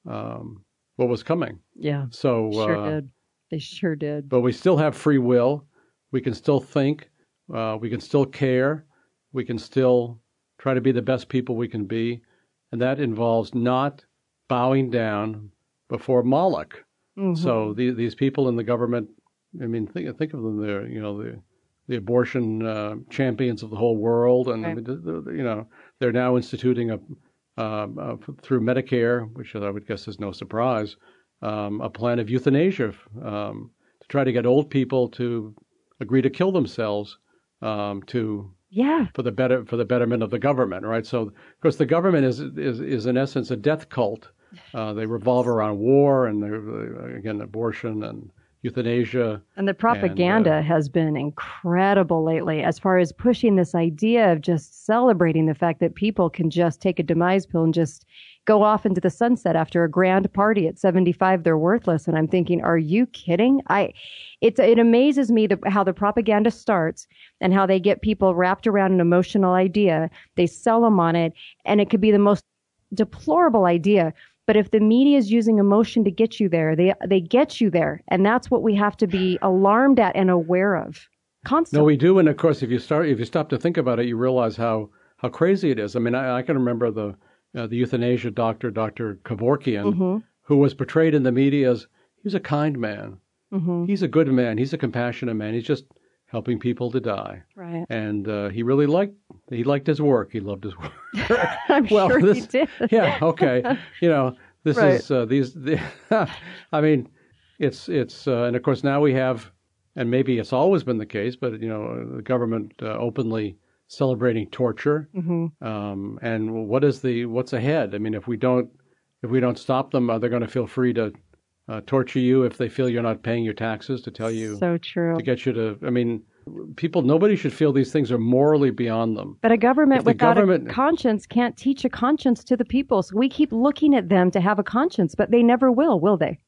um, what was coming. Yeah, so sure uh, did. They sure did. But we still have free will. We can still think. Uh, we can still care. We can still try to be the best people we can be, and that involves not bowing down before Moloch. Mm-hmm. So the, these people in the government, I mean, think think of them. They're you know the the abortion uh, champions of the whole world, and right. you know they're now instituting a uh, uh, through Medicare, which I would guess is no surprise, um, a plan of euthanasia um, to try to get old people to agree to kill themselves um, to yeah for the better for the betterment of the government, right? So, of course, the government is is is in essence a death cult. Uh, they revolve around war and again abortion and euthanasia. And the propaganda and, uh, has been incredible lately as far as pushing this idea of just celebrating the fact that people can just take a demise pill and just go off into the sunset after a grand party at seventy-five. They're worthless. And I'm thinking, are you kidding? I, it's, it amazes me the, how the propaganda starts and how they get people wrapped around an emotional idea. They sell them on it, and it could be the most deplorable idea. But if the media is using emotion to get you there, they they get you there. And that's what we have to be alarmed at and aware of constantly. No, we do. And of course, if you start, if you stop to think about it, you realize how, how crazy it is. I mean, I, I can remember the uh, the euthanasia doctor, Doctor Kevorkian, mm-hmm. who was portrayed in the media as he's a kind man. Mm-hmm. He's a good man. He's a compassionate man. He's just helping people to die. Right. And uh, he really liked he liked his work. He loved his work. I'm well, sure this, he did. Yeah. Okay. You know, this right. is uh, these. The, I mean, it's it's uh, and of course now we have, and maybe it's always been the case, but you know, the government uh, openly celebrating torture. Mm-hmm. Um, and what is the what's ahead? I mean, if we don't if we don't stop them, are they going to feel free to Uh, torture you if they feel you're not paying your taxes, to tell you so true to get you to I mean people nobody should feel these things are morally beyond them. But a government if without government, a conscience can't teach a conscience to the people, so we keep looking at them to have a conscience, but they never will will they?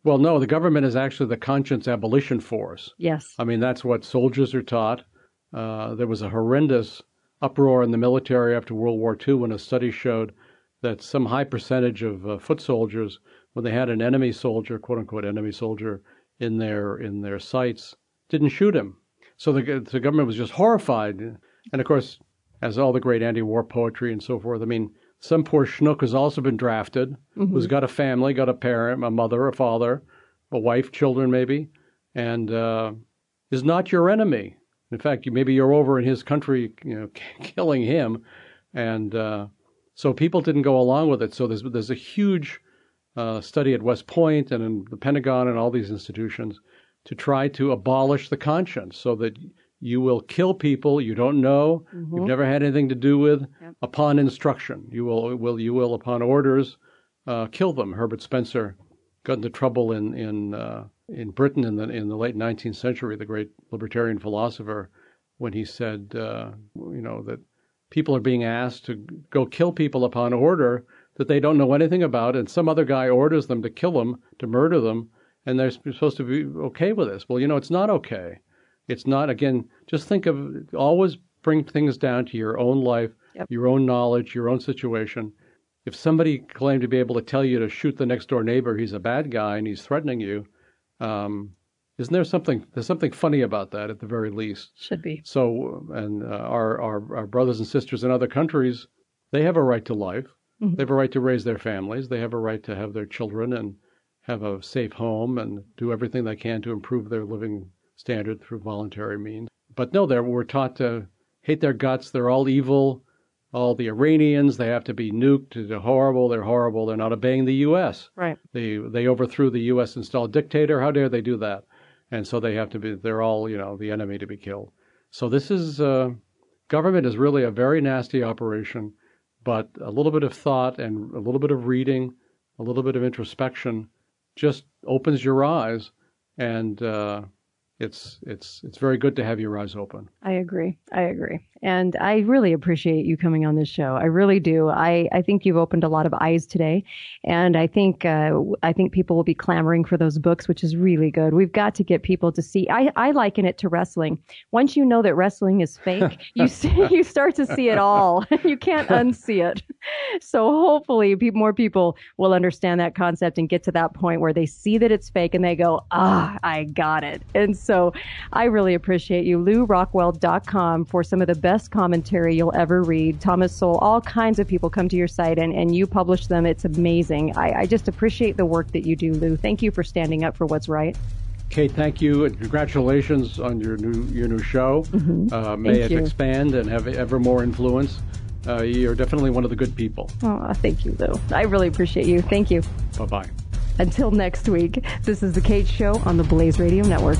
Well, no, the government is actually the conscience abolition force. Yes. I mean, that's what soldiers are taught. Uh, there was a horrendous uproar in the military after World War Two when a study showed that some high percentage of uh, foot soldiers, when they had an enemy soldier, quote unquote enemy soldier, in their in their sights, didn't shoot him. So the, the government was just horrified. And of course, as all the great anti-war poetry and so forth, I mean, some poor schnook has also been drafted, mm-hmm. who's got a family, got a parent, a mother, a father, a wife, children maybe, and uh, is not your enemy. In fact, you, maybe you're over in his country, you know, killing him. And uh, so people didn't go along with it. So there's, there's a huge uh, study at West Point and in the Pentagon and all these institutions to try to abolish the conscience so that you will kill people you don't know, mm-hmm. you've never had anything to do with, yep. upon instruction. You will, will, you will upon orders, uh, kill them. Herbert Spencer got into trouble in in uh, in Britain in the in the late nineteenth century, the great libertarian philosopher, when he said, uh, you know, that people are being asked to go kill people upon order that they don't know anything about, and some other guy orders them to kill them, to murder them, and they're supposed to be okay with this. Well, you know, it's not okay. It's not, again, just think of, always bring things down to your own life, yep. your own knowledge, your own situation. If somebody claimed to be able to tell you to shoot the next door neighbor, he's a bad guy and he's threatening you, um, isn't there something, there's something funny about that at the very least. Should be. So, and uh, our, our, our brothers and sisters in other countries, they have a right to life. Mm-hmm. They have a right to raise their families. They have a right to have their children and have a safe home and do everything they can to improve their living standard through voluntary means. But no, they we're taught to hate their guts. They're all evil. All the Iranians, they have to be nuked. They're horrible. They're horrible. They're not obeying the U S. Right. They they overthrew the U S installed dictator. How dare they do that? And so they have to be, they're all, you know, the enemy to be killed. So this is, uh, government is really a very nasty operation, but a little bit of thought and a little bit of reading, a little bit of introspection just opens your eyes, and uh, it's it's it's very good to have your eyes open. I agree. I agree. And I really appreciate you coming on this show. I really do. I, I think you've opened a lot of eyes today. And I think uh, I think people will be clamoring for those books, which is really good. We've got to get people to see. I, I liken it to wrestling. Once you know that wrestling is fake, you see, you start to see it all. You can't unsee it. So hopefully people, more people will understand that concept and get to that point where they see that it's fake and they go, ah, I got it. And so I really appreciate you. Lou Rockwell dot com for some of the best commentary you'll ever read. Thomas Sowell, all kinds of people come to your site and, and you publish them. It's amazing. I, I just appreciate the work that you do, Lou. Thank you for standing up for what's right. Kate, thank you, and congratulations on your new your new show. Mm-hmm. Uh, may thank it you. expand and have ever more influence. Uh, you're definitely one of the good people. Oh, thank you, Lou. I really appreciate you. Thank you. Bye-bye. Until next week, this is The Kate Show on the Blaze Radio Network.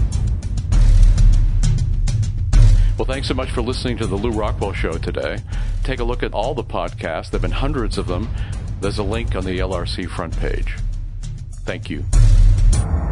Well, thanks so much for listening to the Lou Rockwell Show today. Take a look at all the podcasts. There have been hundreds of them. There's a link on the L R C front page. Thank you.